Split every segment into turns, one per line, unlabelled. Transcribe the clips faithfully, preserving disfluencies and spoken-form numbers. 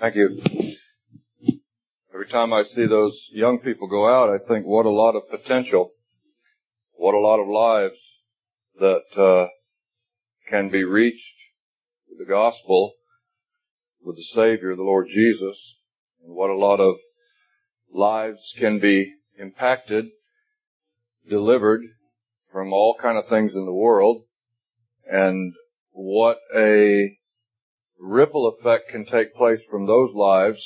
Thank you. Every time I see those young people go out, I think what a lot of potential, what a lot of lives that uh, can be reached with the gospel, with the Savior, the Lord Jesus, and what a lot of lives can be impacted, delivered from all kind of things in the world, and what a ripple effect can take place from those lives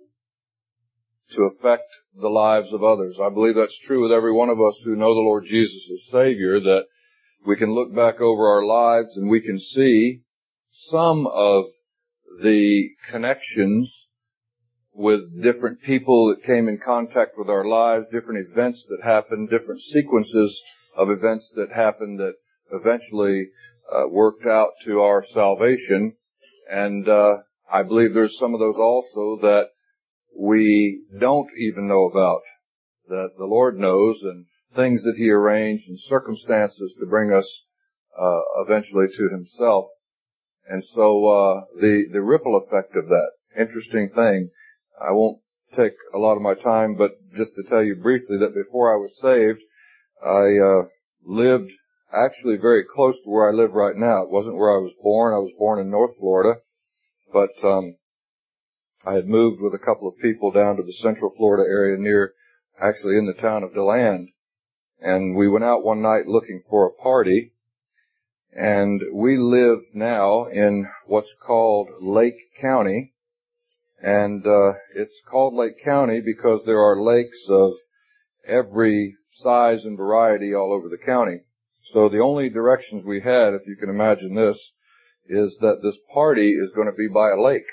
to affect the lives of others. I believe that's true with every one of us who know the Lord Jesus as Savior, that we can look back over our lives and we can see some of the connections with different people that came in contact with our lives, different events that happened, different sequences of events that happened that eventually uh, worked out to our salvation. And uh, I believe there's some of those also that we don't even know about, that the Lord knows, and things that He arranged and circumstances to bring us uh, eventually to Himself. And so uh the the ripple effect of that, interesting thing. I won't take a lot of my time, but just to tell you briefly that before I was saved, I uh lived actually very close to where I live right now. It wasn't where I was born. I was born in North Florida, but um I had moved with a couple of people down to the Central Florida area near, actually in the town of DeLand. And we went out one night looking for a party. And we live now in what's called Lake County. And uh it's called Lake County because there are lakes of every size and variety all over the county. So the only directions we had, if you can imagine this, is that this party is going to be by a lake.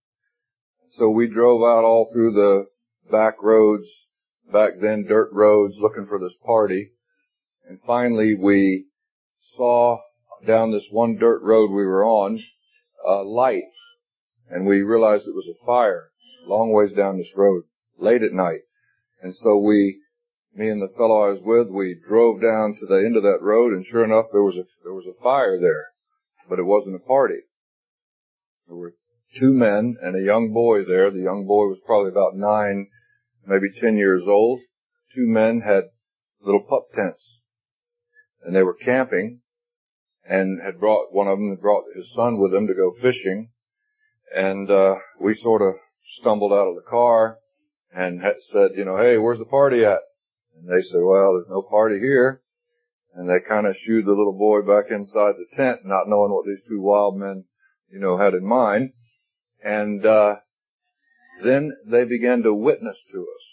So we drove out all through the back roads, back then dirt roads, looking for this party. And finally we saw down this one dirt road we were on a light. And we realized it was a fire a long ways down this road, late at night. And so we, me and the fellow I was with, we drove down to the end of that road, and sure enough, there was a, there was a fire there. But it wasn't a party. There were two men and a young boy there. The young boy was probably about nine, maybe ten years old. Two men had little pup tents. And they were camping, and had brought, one of them had brought his son with him to go fishing. And uh we sort of stumbled out of the car and had said, you know, hey, where's the party at? And they said, well, there's no party here. And they kind of shooed the little boy back inside the tent, not knowing what these two wild men, you know, had in mind. And uh then they began to witness to us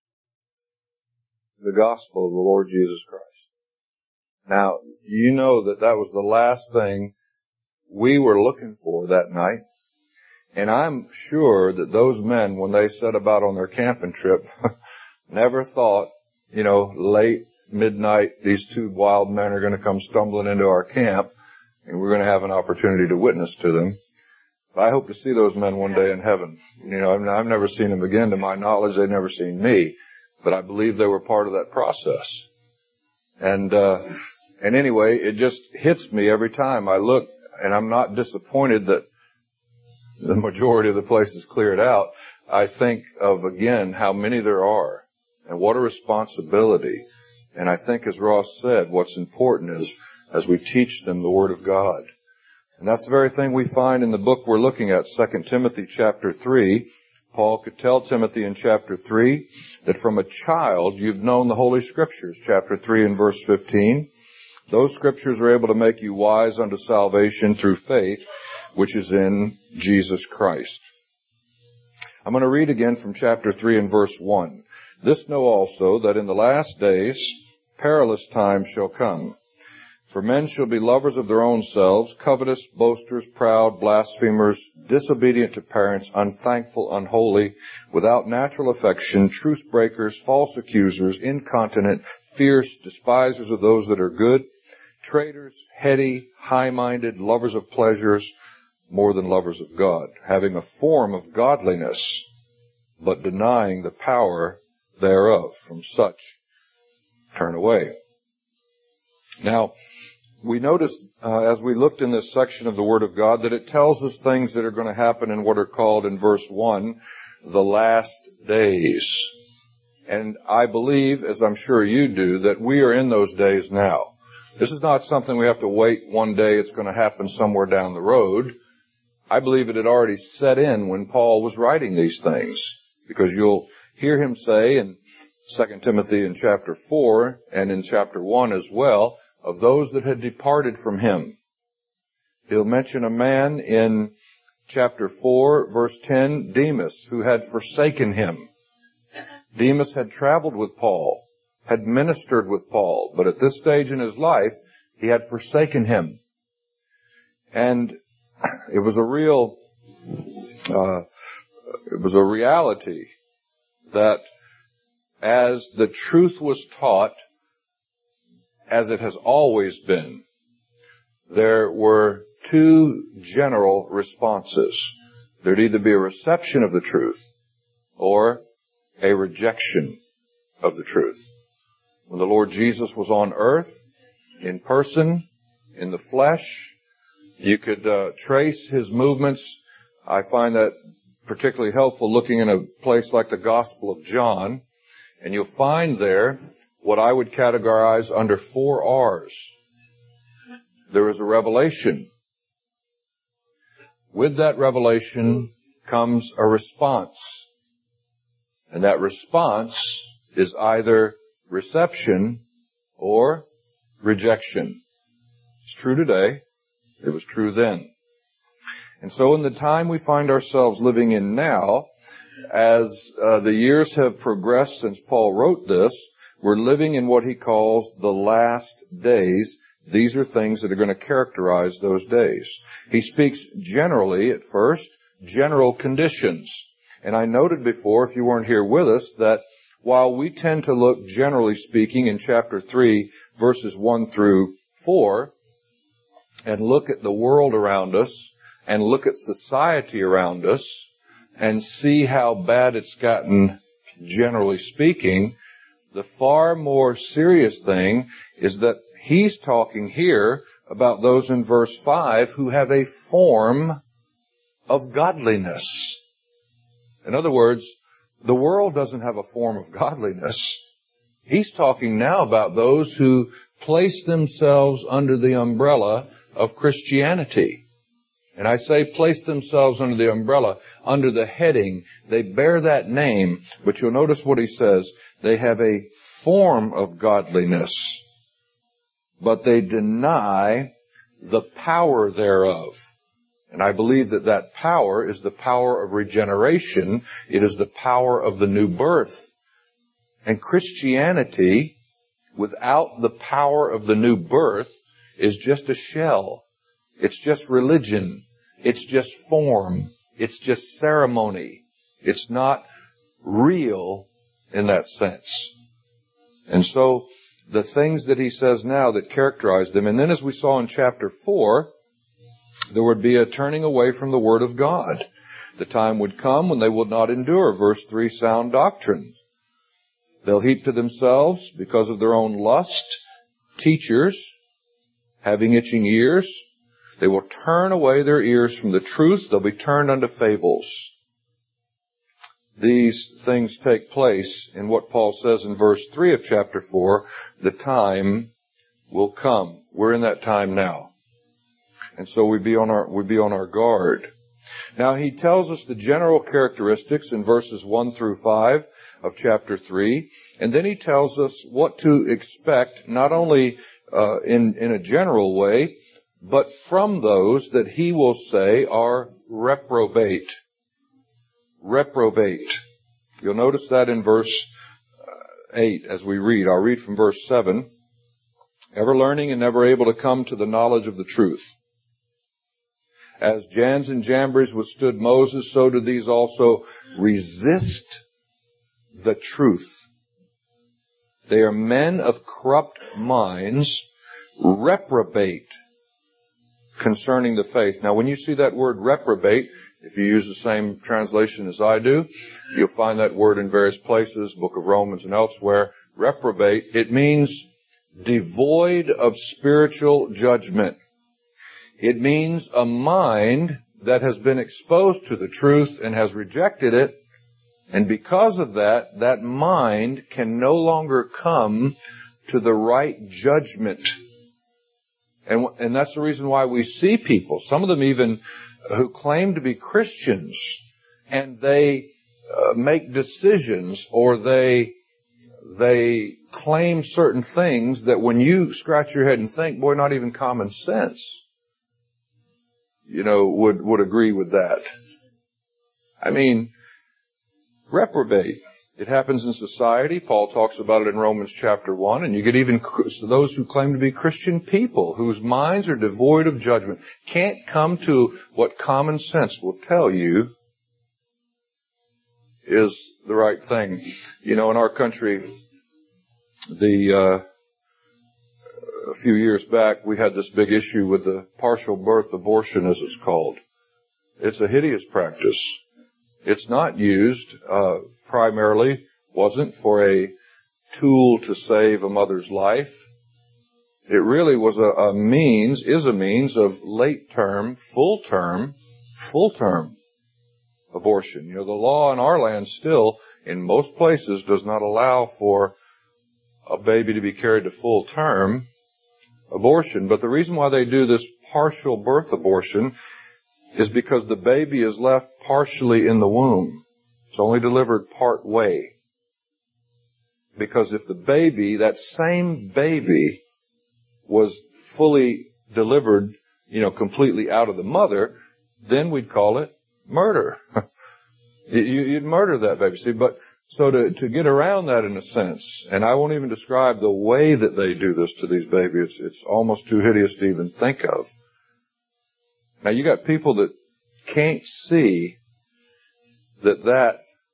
the gospel of the Lord Jesus Christ. Now, you know that that was the last thing we were looking for that night. And I'm sure that those men, when they set about on their camping trip, never thought, you know, late midnight, these two wild men are going to come stumbling into our camp, and we're going to have an opportunity to witness to them. But I hope to see those men one day in heaven. You know, I've, I've never seen them again. To my knowledge, they've never seen me. But I believe they were part of that process. And, uh, and anyway, it just hits me every time I look, and I'm not disappointed that the majority of the place is cleared out. I think of, again, how many there are and what a responsibility. And I think, as Ross said, what's important is as we teach them the Word of God. And that's the very thing we find in the book we're looking at, Second Timothy chapter three. Paul could tell Timothy in chapter three that from a child you've known the Holy Scriptures, chapter three and verse fifteen. Those Scriptures are able to make you wise unto salvation through faith, which is in Jesus Christ. I'm going to read again from chapter three and verse one. This know also, that in the last days perilous times shall come. For men shall be lovers of their own selves, covetous, boasters, proud, blasphemers, disobedient to parents, unthankful, unholy, without natural affection, truce breakers, false accusers, incontinent, fierce, despisers of those that are good, traitors, heady, high-minded, lovers of pleasures, more than lovers of God, having a form of godliness, but denying the power thereof. From such turn away. Now, we noticed uh, as we looked in this section of the Word of God that it tells us things that are going to happen in what are called in verse one, the last days. And I believe, as I'm sure you do, that we are in those days now. This is not something we have to wait one day, it's going to happen somewhere down the road. I believe it had already set in when Paul was writing these things, because you'll hear him say in Second Timothy in chapter four and in chapter one as well, of those that had departed from him. He'll mention a man in chapter four, verse ten, Demas, who had forsaken him. Demas had traveled with Paul, had ministered with Paul, but at this stage in his life, he had forsaken him. And it was a real, uh, it was a reality that as the truth was taught, as it has always been, there were two general responses. There'd either be a reception of the truth or a rejection of the truth. When the Lord Jesus was on earth, in person, in the flesh, you could uh, trace his movements. I find that particularly helpful looking in a place like the Gospel of John, and you'll find there what I would categorize under four R's. There is a revelation. With that revelation comes a response. And that response is either reception or rejection. It's true today. It was true then. And so in the time we find ourselves living in now, as uh, the years have progressed since Paul wrote this, we're living in what he calls the last days. These are things that are going to characterize those days. He speaks generally at first, general conditions. And I noted before, if you weren't here with us, that while we tend to look, generally speaking, in chapter three, verses one through four, and look at the world around us, and look at society around us, and see how bad it's gotten, generally speaking, the far more serious thing is that he's talking here about those in verse five who have a form of godliness. In other words, the world doesn't have a form of godliness. He's talking now about those who place themselves under the umbrella of Christianity. And I say place themselves under the umbrella, under the heading. They bear that name, but you'll notice what he says. They have a form of godliness, but they deny the power thereof. And I believe that that power is the power of regeneration. It is the power of the new birth. And Christianity, without the power of the new birth, is just a shell. It's just religion. It's just form. It's just ceremony. It's not real in that sense. And so the things that he says now that characterize them, and then as we saw in chapter four, there would be a turning away from the Word of God. The time would come when they would not endure, verse three, sound doctrine. They'll heap to themselves, because of their own lust, teachers, having itching ears. They will turn away their ears from the truth. They'll be turned unto fables. These things take place in what Paul says in verse three of chapter four, the time will come. We're in that time now. And so we be on our, we be on our guard. Now he tells us the general characteristics in verses one through five of chapter three, and then he tells us what to expect, not only uh, in, in a general way, but from those that he will say are reprobate. Reprobate. You'll notice that in verse eight as we read. I'll read from verse seven. Ever learning and never able to come to the knowledge of the truth. As Jannes and Jambres withstood Moses, so do these also resist the truth. They are men of corrupt minds, reprobate concerning the faith. Now, when you see that word reprobate, if you use the same translation as I do, you'll find that word in various places, Book of Romans and elsewhere. Reprobate, it means devoid of spiritual judgment. It means a mind that has been exposed to the truth and has rejected it. And because of that, that mind can no longer come to the right judgment. And, and that's the reason why we see people, some of them even who claim to be Christians, and they uh, make decisions or they they claim certain things that when you scratch your head and think, boy, not even common sense, you know, would, would agree with that. I mean, reprobate. It happens in society. Paul talks about it in Romans chapter one, and you get even those who claim to be Christian people whose minds are devoid of judgment, can't come to what common sense will tell you is the right thing. You know, in our country, the uh, a few years back, we had this big issue with the partial birth abortion, as it's called. It's a hideous practice. It's not used uh, primarily, wasn't for a tool to save a mother's life. It really was a, a means, is a means of late term, full term, full term abortion. You know, the law in our land still, in most places, does not allow for a baby to be carried to full term abortion. But the reason why they do this partial birth abortion is because the baby is left partially in the womb. It's only delivered part way. Because if the baby, that same baby, was fully delivered, you know, completely out of the mother, then we'd call it murder. You'd murder that baby. See, but so to, to get around that in a sense, and I won't even describe the way that they do this to these babies. It's, it's almost too hideous to even think of. Now you got people that can't see that that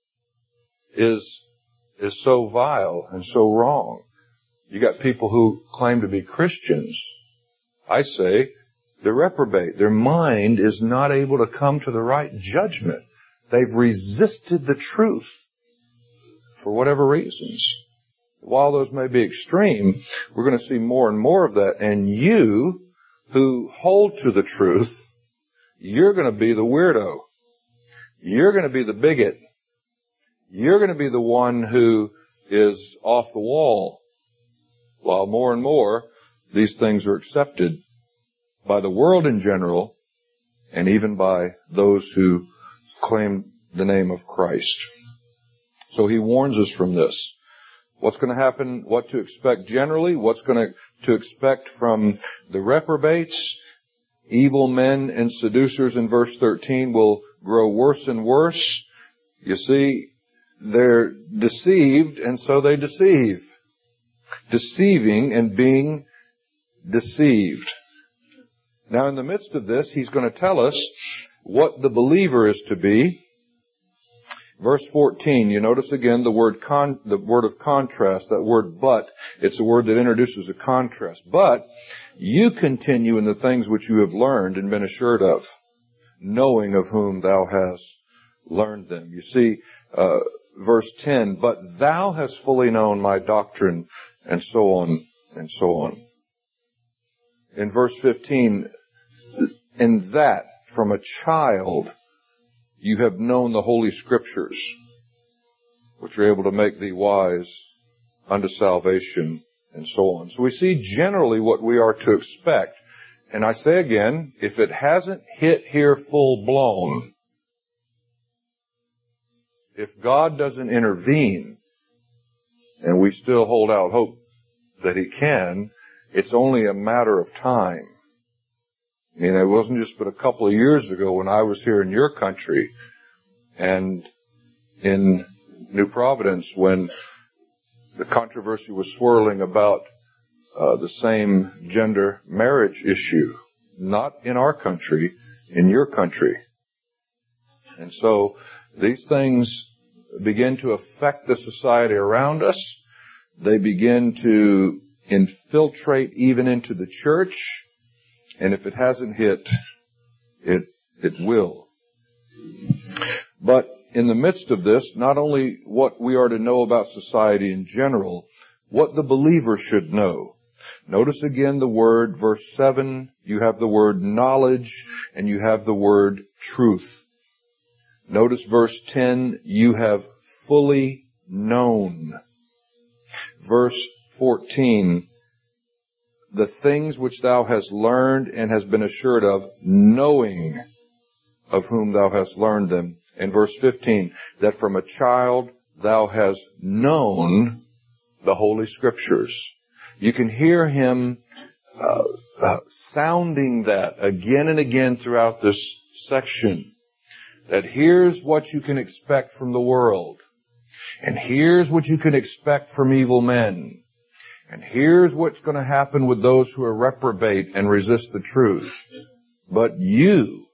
is is so vile and so wrong. You got people who claim to be Christians. I say they're reprobate. Their mind is not able to come to the right judgment. They've resisted the truth for whatever reasons. While those may be extreme, we're going to see more and more of that. And you who hold to the truth, you're going to be the weirdo. You're going to be the bigot. You're going to be the one who is off the wall. While more and more, these things are accepted by the world in general, and even by those who claim the name of Christ. So he warns us from this. What's going to happen, what to expect generally, what's going to, to expect from the reprobates. Evil men and seducers in verse thirteen will grow worse and worse. You see, they're deceived, and so they deceive. Deceiving and being deceived. Now, in the midst of this, he's going to tell us what the believer is to be. Verse fourteen, you notice again the word con, the word of contrast, that word but. It's a word that introduces a contrast. But you continue in the things which you have learned and been assured of, knowing of whom thou hast learned them. You see, uh, verse ten, but thou hast fully known my doctrine, and so on and so on. In verse fifteen, in that from a child you have known the Holy Scriptures, which are able to make thee wise unto salvation, and so on. So we see generally what we are to expect. And I say again, if it hasn't hit here full blown, if God doesn't intervene, and we still hold out hope that He can, it's only a matter of time. I mean, it wasn't just but a couple of years ago when I was here in your country and in New Providence when the controversy was swirling about uh, the same gender marriage issue. Not in our country, in your country. And so these things begin to affect the society around us. They begin to infiltrate even into the church. And if it hasn't hit, it, it will. But in the midst of this, not only what we are to know about society in general, what the believer should know. Notice again the word, verse seven, you have the word knowledge and you have the word truth. Notice verse ten, you have fully known. Verse fourteen, the things which thou hast learned and hast been assured of, knowing of whom thou hast learned them. And verse fifteen, that from a child thou hast known the Holy Scriptures. You can hear him uh, uh, sounding that again and again throughout this section. That here's what you can expect from the world. And here's what you can expect from evil men. And here's what's going to happen with those who are reprobate and resist the truth. But you,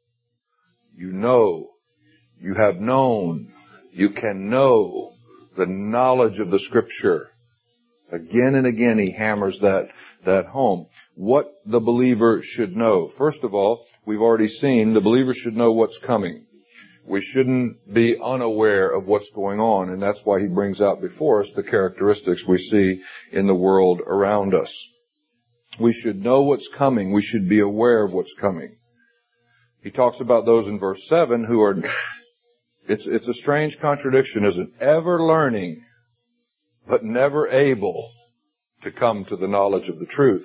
you know, you have known, you can know the knowledge of the Scripture. Again and again he hammers that, that home. What the believer should know. First of all, we've already seen the believer should know what's coming. We shouldn't be unaware of what's going on, and that's why he brings out before us the characteristics we see in the world around us. We should know what's coming. We should be aware of what's coming. He talks about those in verse seven who are, it's, it's a strange contradiction, isn't it? Ever learning, but never able to come to the knowledge of the truth.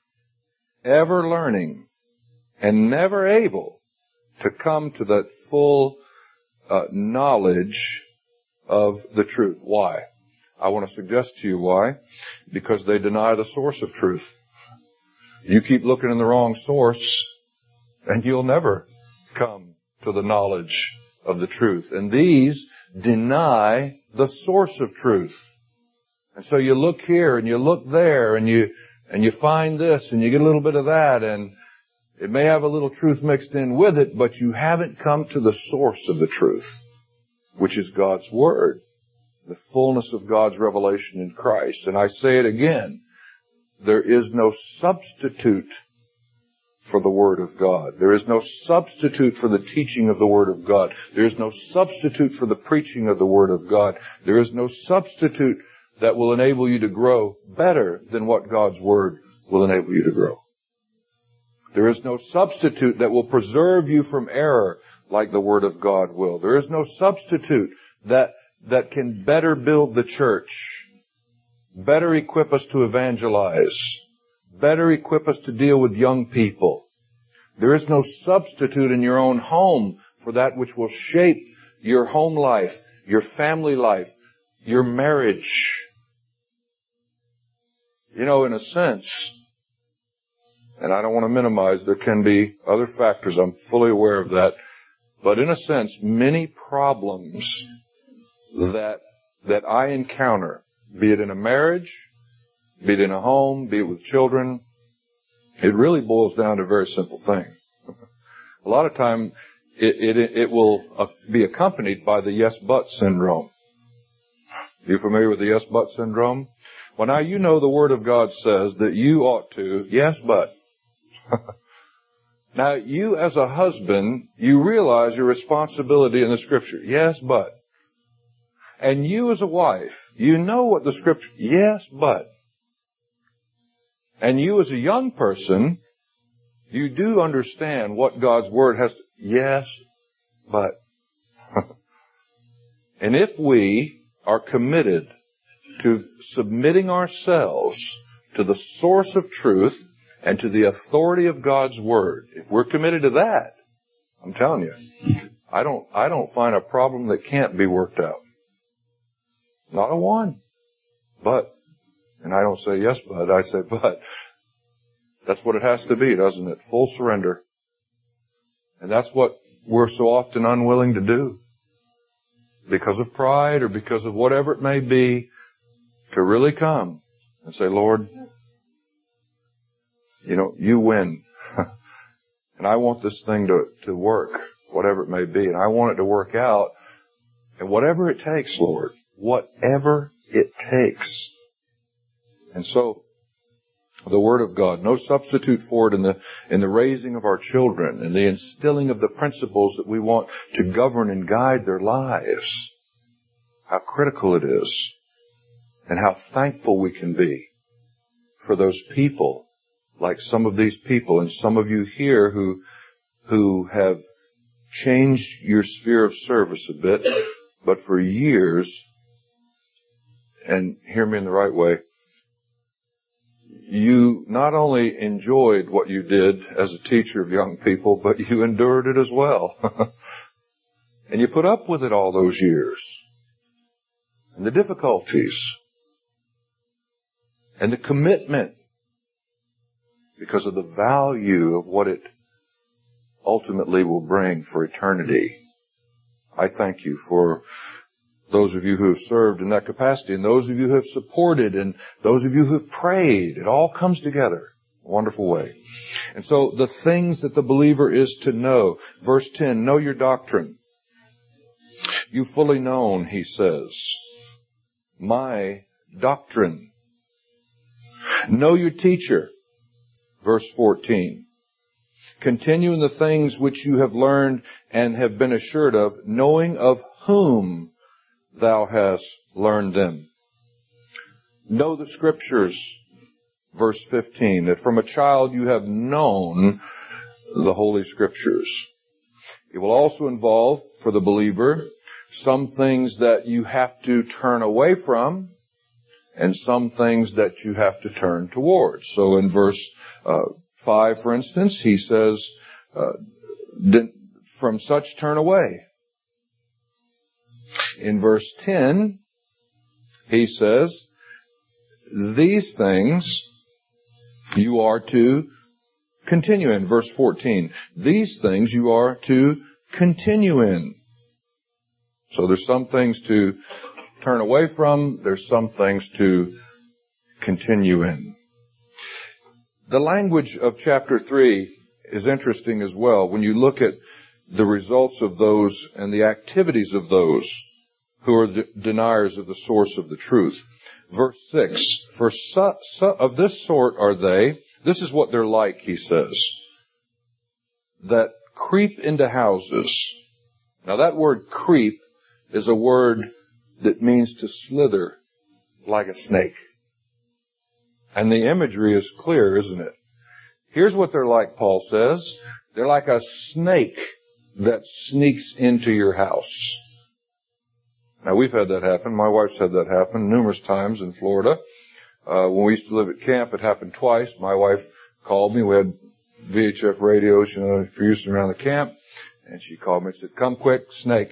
Ever learning and never able to come to that full uh, knowledge of the truth. Why? I want to suggest to you why. Because they deny the source of truth. You keep looking in the wrong source and you'll never come to the knowledge of the truth. And these deny the source of truth. And so you look here and you look there and you, and you find this and you get a little bit of that and it may have a little truth mixed in with it, but you haven't come to the source of the truth, which is God's Word, the fullness of God's revelation in Christ. And I say it again, there is no substitute for the Word of God. There is no substitute for the teaching of the Word of God. There is no substitute for the preaching of the Word of God. There is no substitute that will enable you to grow better than what God's Word will enable you to grow. There is no substitute that will preserve you from error like the Word of God will. There is no substitute that, that can better build the church, better equip us to evangelize, better equip us to deal with young people. There is no substitute in your own home for that which will shape your home life, your family life, your marriage. You know, in a sense, and I don't want to minimize, there can be other factors, I'm fully aware of that, but in a sense, many problems that, that I encounter, be it in a marriage, be it in a home, be it with children, it really boils down to a very simple thing. A lot of time, it, it, it will be accompanied by the yes but syndrome. Are you familiar with the yes but syndrome? Well, now you know the Word of God says that you ought to, yes but. Now, you as a husband, you realize your responsibility in the Scripture. Yes, but. And you as a wife, you know what the Scripture, yes, but. And you as a young person, you do understand what God's Word has to, yes, but. And if we are committed to submitting ourselves to the source of truth, and to the authority of God's Word, if we're committed to that, I'm telling you, I don't, I don't find a problem that can't be worked out. Not a one. But, and I don't say yes, but, I say but. That's what it has to be, doesn't it? Full surrender. And that's what we're so often unwilling to do. Because of pride or because of whatever it may be, to really come and say, Lord, you know, you win. And I want this thing to, to work, whatever it may be. And I want it to work out. And whatever it takes, Lord, whatever it takes. And so, the Word of God, no substitute for it in the, in the raising of our children and the instilling of the principles that we want to govern and guide their lives. How critical it is. And how thankful we can be for those people, like some of these people and some of you here who, who have changed your sphere of service a bit, but for years, and hear me in the right way, you not only enjoyed what you did as a teacher of young people, but you endured it as well. And you put up with it all those years. And the difficulties. And the commitment. Because of the value of what it ultimately will bring for eternity. I thank you for those of you who have served in that capacity, and those of you who have supported, and those of you who have prayed. It all comes together in a wonderful way. And so the things that the believer is to know. Verse ten, know your doctrine. You fully known, he says, my doctrine. Know your teacher. Verse fourteen. Continue in the things which you have learned and have been assured of, knowing of whom thou hast learned them. Know the Scriptures. Verse fifteen. That from a child you have known the Holy Scriptures. It will also involve, for the believer, some things that you have to turn away from and some things that you have to turn towards. So in verse uh, five, for instance, he says, uh, from such turn away. In verse ten, he says, these things you are to continue in. Verse fourteen, these things you are to continue in. So there's some things to turn away from. There's some things to continue in. The language of chapter three is interesting as well when you look at the results of those and the activities of those who are the deniers of the source of the truth. Verse six, for su- su- of this sort are they, this is what they're like, he says, that creep into houses. Now that word creep is a word that means to slither like a snake. And the imagery is clear, isn't it? Here's what they're like, Paul says. They're like a snake that sneaks into your house. Now, we've had that happen. My wife's had that happen numerous times in Florida. Uh, when we used to live at camp, it happened twice. My wife called me. We had V H F radios, you know, for use around the camp. And she called me and said, come quick, snake.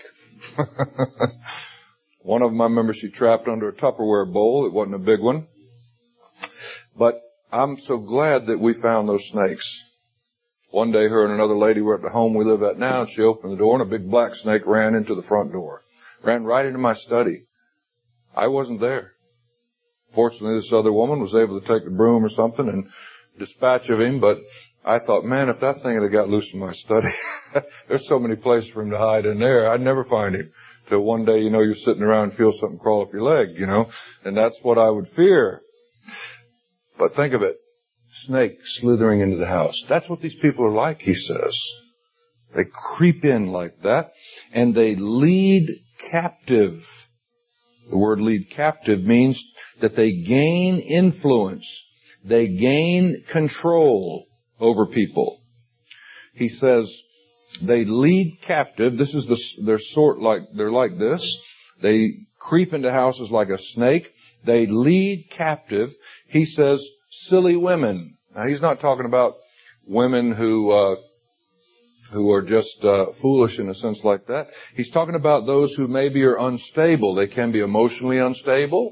One of them, I remember she trapped under a Tupperware bowl. It wasn't a big one. But I'm so glad that we found those snakes. One day, her and another lady were at the home we live at now, and she opened the door, and a big black snake ran into the front door. Ran right into my study. I wasn't there. Fortunately, this other woman was able to take the broom or something and dispatch of him, but I thought, man, if that thing had got loose in my study, there's so many places for him to hide in there, I'd never find him. Till one day, you know, you're sitting around and feel something crawl up your leg, you know, and that's what I would fear. But think of it. Snake slithering into the house. That's what these people are like, he says. They creep in like that, and they lead captive. The word lead captive means that they gain influence. They gain control over people. He says they lead captive. This is the, they're sort like, they're like this. They creep into houses like a snake. They lead captive. He says silly women. Now he's not talking about women who, uh, who are just uh, foolish in a sense like that. He's talking about those who maybe are unstable. They can be emotionally unstable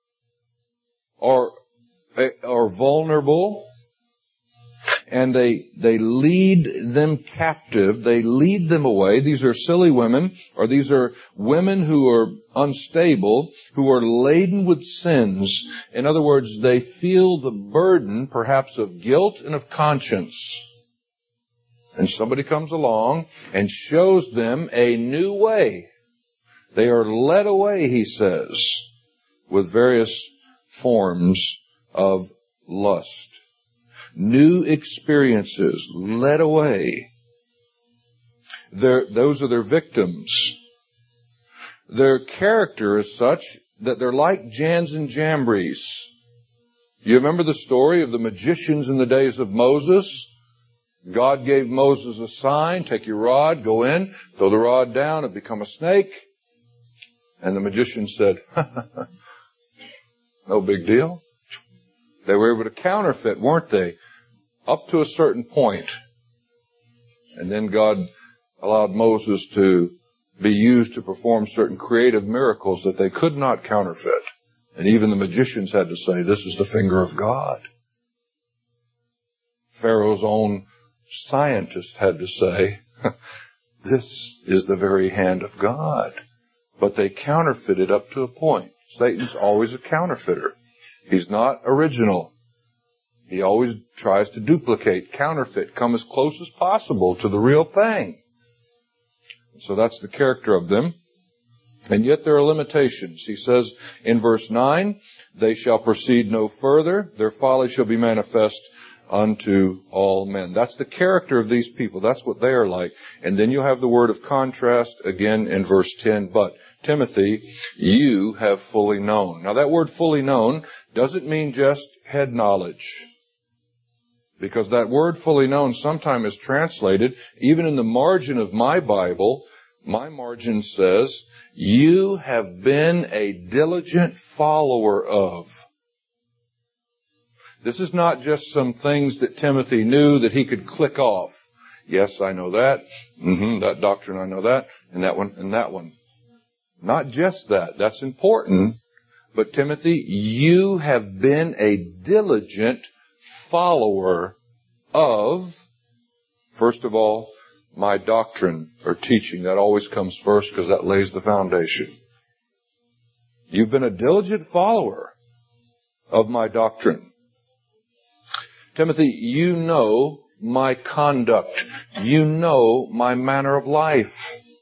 or or vulnerable, and they they lead them captive. They lead them away. These are silly women, or these are women who are unstable, who are laden with sins. In other words, they feel the burden, perhaps, of guilt and of conscience. And somebody comes along and shows them a new way. They are led away, he says, with various forms of lust. New experiences, led away. They're, those are their victims. Their character is such that they're like Jans and Jambres. You remember the story of the magicians in the days of Moses? God gave Moses a sign, take your rod, go in, throw the rod down, it become a snake. And the magician said, no big deal. They were able to counterfeit, weren't they? Up to a certain point. And then God allowed Moses to be used to perform certain creative miracles that they could not counterfeit. And even the magicians had to say, this is the finger of God. Pharaoh's own scientists had to say, this is the very hand of God. But they counterfeited up to a point. Satan's always a counterfeiter. He's not original. He always tries to duplicate, counterfeit, come as close as possible to the real thing. So that's the character of them. And yet there are limitations. He says in verse nine, they shall proceed no further. Their folly shall be manifest unto all men. That's the character of these people. That's what they are like. And then you have the word of contrast again in verse ten. But, Timothy, you have fully known. Now that word fully known doesn't mean just head knowledge. Because that word fully known sometimes is translated, even in the margin of my Bible, my margin says, you have been a diligent follower of. This is not just some things that Timothy knew that he could click off. Yes, I know that. Mm-hmm, that doctrine, I know that. And that one, and that one. Not just that. That's important. But Timothy, you have been a diligent follower of, first of all, my doctrine or teaching. That always comes first because that lays the foundation. You've been a diligent follower of my doctrine. Timothy, you know my conduct. You know my manner of life.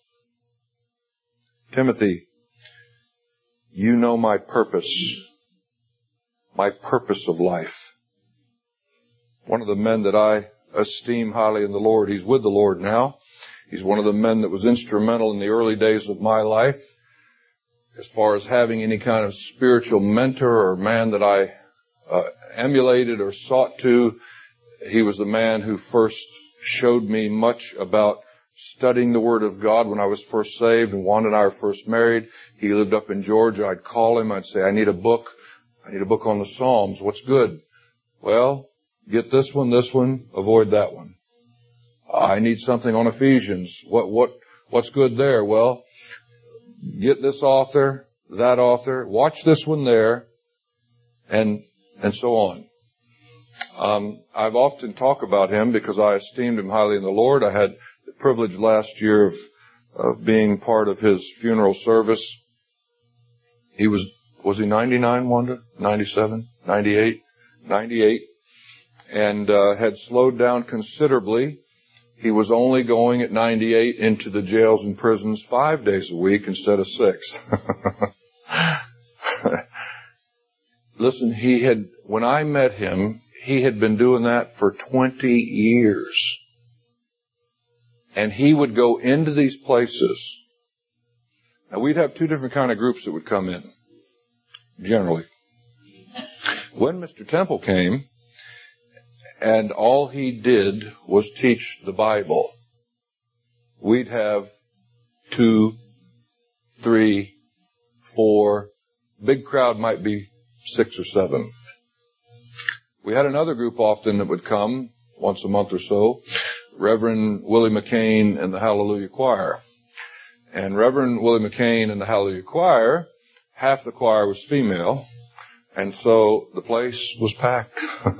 Timothy, you know my purpose. My purpose of life. One of the men that I esteem highly in the Lord, he's with the Lord now. He's one of the men that was instrumental in the early days of my life as far as having any kind of spiritual mentor or man that I uh, emulated or sought to. He was the man who first showed me much about studying the Word of God when I was first saved, and Wanda and I were first married. He lived up in Georgia. I'd call him. I'd say, I need a book. I need a book on the Psalms. What's good? Well, get this one, this one, avoid that one. I need something on Ephesians. What, what, what's good there? Well, get this author, that author, watch this one there, and, and so on. Um, I've often talked about him because I esteemed him highly in the Lord. I had the privilege last year of, of being part of his funeral service. He was, was he ninety-nine, Wanda? ninety-seven? ninety-eight? ninety-eight. And, uh, had slowed down considerably. He was only going at ninety-eight into the jails and prisons five days a week instead of six. Listen, he had, when I met him, he had been doing that for twenty years. And he would go into these places. Now, we'd have two different kind of groups that would come in, generally. When Mister Temple came, and all he did was teach the Bible, we'd have two, three, four, big crowd might be six or seven. We had another group often that would come once a month or so, Reverend Willie McCain and the Hallelujah Choir. And Reverend Willie McCain and the Hallelujah Choir, half the choir was female, and so the place was packed.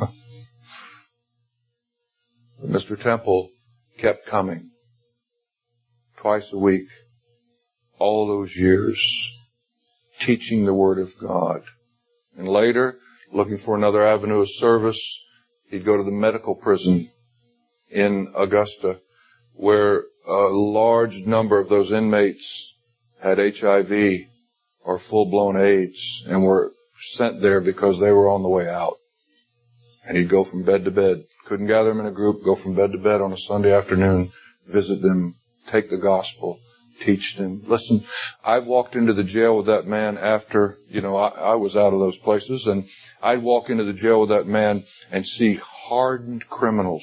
Mister Temple kept coming twice a week, all those years, teaching the Word of God. And later, looking for another avenue of service, he'd go to the medical prison in Augusta, where a large number of those inmates had H I V or full-blown AIDS and were sent there because they were on the way out. And he'd go from bed to bed. Couldn't gather them in a group, go from bed to bed on a Sunday afternoon, visit them, take the gospel, teach them. Listen, I've walked into the jail with that man after, you know, I, I was out of those places, and I'd walk into the jail with that man and see hardened criminals.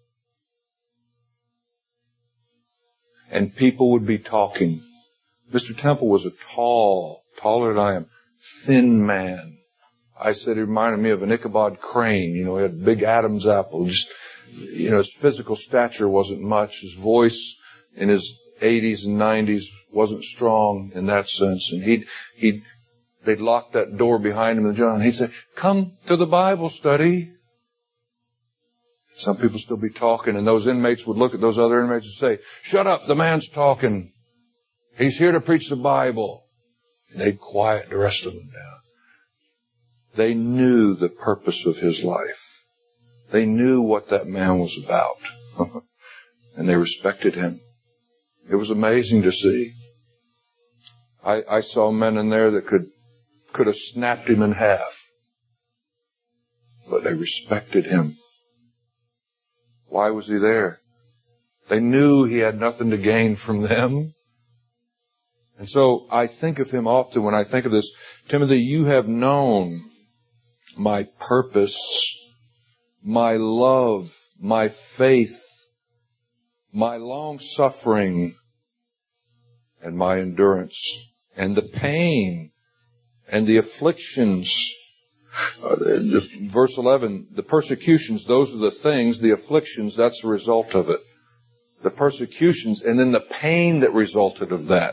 And people would be talking. Mister Temple was a tall, taller than I am, thin man. I said he reminded me of an Ichabod Crane. You know, he had a big Adam's apple. Just, you know, his physical stature wasn't much. His voice in his eighties and nineties wasn't strong in that sense. And he'd, he'd, they'd lock that door behind him in the jail, and he'd say, "Come to the Bible study." Some people still be talking, and those inmates would look at those other inmates and say, "Shut up, the man's talking. He's here to preach the Bible." And they'd quiet the rest of them down. They knew the purpose of his life. They knew what that man was about. And they respected him. It was amazing to see. I, I saw men in there that could, could have snapped him in half. But they respected him. Why was he there? They knew he had nothing to gain from them. And so I think of him often when I think of this. Timothy, you have known my purpose, my love, my faith, my long suffering, and my endurance, and the pain, and the afflictions. Uh, verse eleven, the persecutions, those are the things, the afflictions, that's the result of it. The persecutions, and then the pain that resulted of that.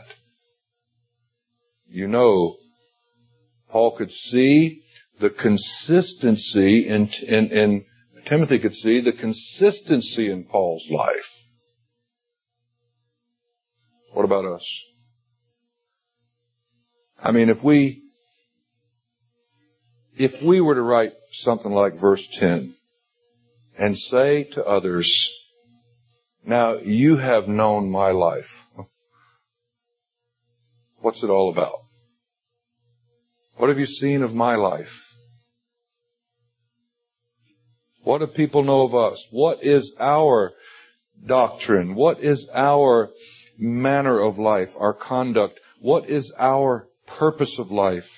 You know, Paul could see the consistency in, in, in Timothy could see the consistency in Paul's life. What about us? I mean, if we, if we were to write something like verse ten and say to others, "Now you have known my life. What's it all about? What have you seen of my life? What do people know of us? What is our doctrine? What is our manner of life, our conduct? What is our purpose of life?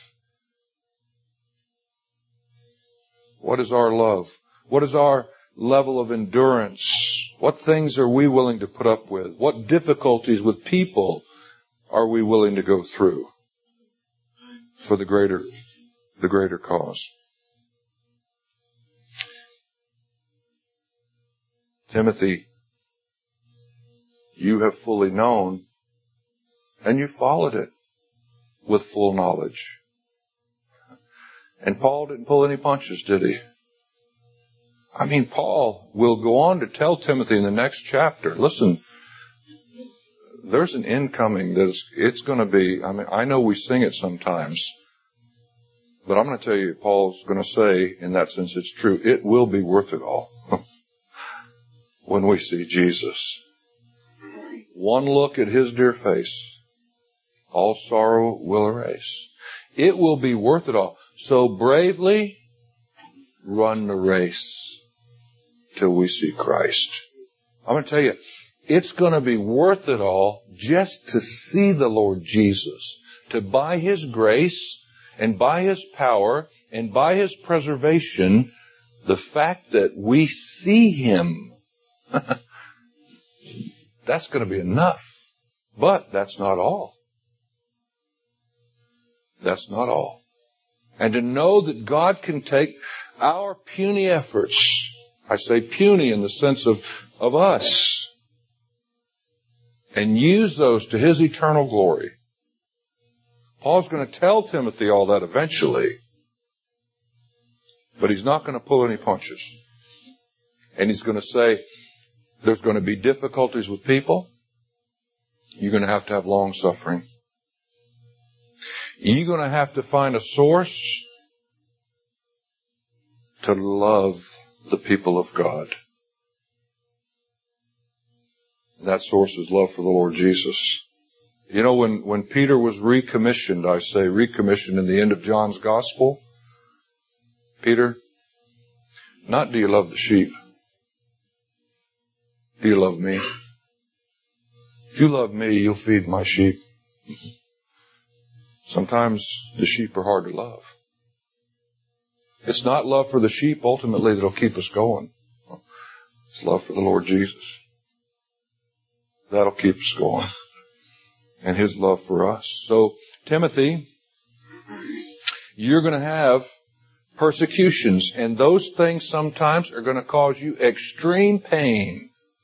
What is our love? What is our level of endurance? What things are we willing to put up with? What difficulties with people are we willing to go through for the greater, the greater cause?" Timothy, you have fully known, and you followed it with full knowledge. And Paul didn't pull any punches, did he? I mean, Paul will go on to tell Timothy in the next chapter, listen, there's an end coming that's, it's going to be, I mean, I know we sing it sometimes, but I'm going to tell you, Paul's going to say, in that sense, it's true, it will be worth it all when we see Jesus. One look at his dear face, all sorrow will erase. It will be worth it all. So bravely run the race till we see Christ. I'm going to tell you, it's going to be worth it all just to see the Lord Jesus, to by His grace and by His power and by His preservation, the fact that we see Him, that's going to be enough. But that's not all. That's not all. And to know that God can take our puny efforts, I say puny in the sense of, of us, and use those to His eternal glory. Paul's going to tell Timothy all that eventually, but he's not going to pull any punches. And he's going to say, there's going to be difficulties with people. You're going to have to have long suffering. You're going to have to find a source to love the people of God. That source is love for the Lord Jesus. You know, when, when Peter was recommissioned, I say recommissioned in the end of John's Gospel, Peter, not do you love the sheep? Do you love me? If you love me, you'll feed my sheep. Sometimes the sheep are hard to love. It's not love for the sheep ultimately that'll keep us going. It's love for the Lord Jesus. That'll keep us going. And His love for us. So, Timothy, you're going to have persecutions. And those things sometimes are going to cause you extreme pain.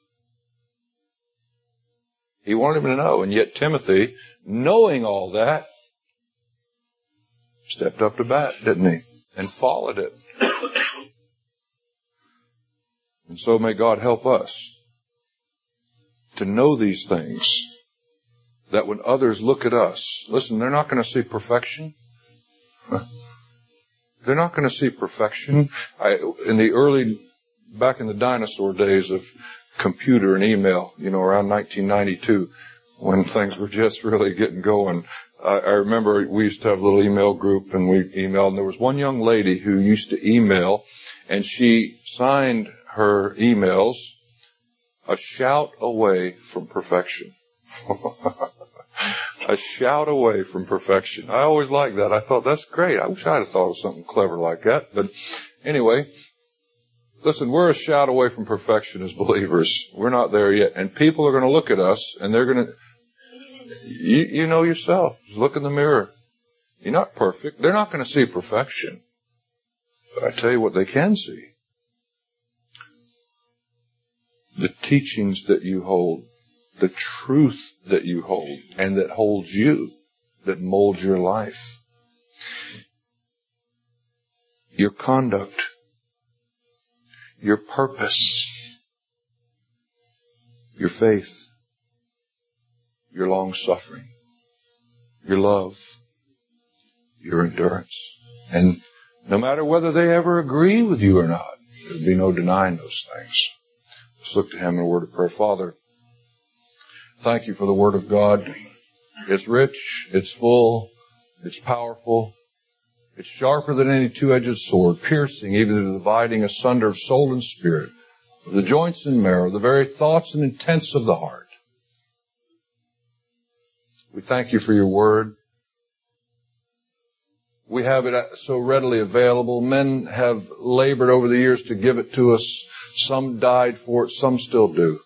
He wanted him to know. And yet Timothy, knowing all that, stepped up to bat, didn't he? And followed it. And so may God help us to know these things, that when others look at us, listen, they're not going to see perfection. They're not going to see perfection. I, in the early, back in the dinosaur days of computer and email, you know, around nineteen ninety-two, when things were just really getting going, I, I remember we used to have a little email group, and we emailed, and there was one young lady who used to email, and she signed her emails, "A shout away from perfection." A shout away from perfection. I always liked that. I thought, that's great. I wish I'd have thought of something clever like that. But anyway, listen, we're a shout away from perfection as believers. We're not there yet. And people are going to look at us, and they're going to, you, you know yourself. Just look in the mirror. You're not perfect. They're not going to see perfection. But I tell you what they can see. The teachings that you hold, the truth that you hold, and that holds you, that molds your life. Your conduct, your purpose, your faith, your long suffering, your love, your endurance. And no matter whether they ever agree with you or not, there'll be no denying those things. Let's look to Him in a word of prayer. Father, thank You for the Word of God. It's rich, it's full, it's powerful, it's sharper than any two-edged sword, piercing even to the dividing asunder of soul and spirit, of the joints and marrow, the very thoughts and intents of the heart. We thank You for Your Word. We have it so readily available. Men have labored over the years to give it to us. Some died for it, some still do.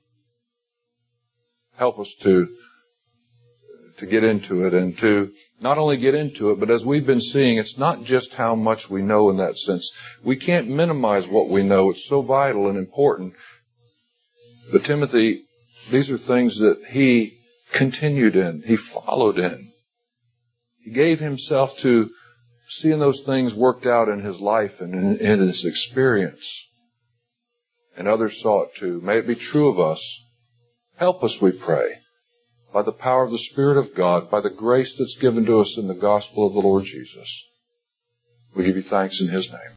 Help us to, to get into it, and to not only get into it, but as we've been seeing, it's not just how much we know in that sense. We can't minimize what we know. It's so vital and important. But Timothy, these are things that he continued in. He followed in. He gave himself to seeing those things worked out in his life and in, in his experience. And others saw it too. May it be true of us. Help us, we pray, by the power of the Spirit of God, by the grace that's given to us in the gospel of the Lord Jesus. We give You thanks in His name.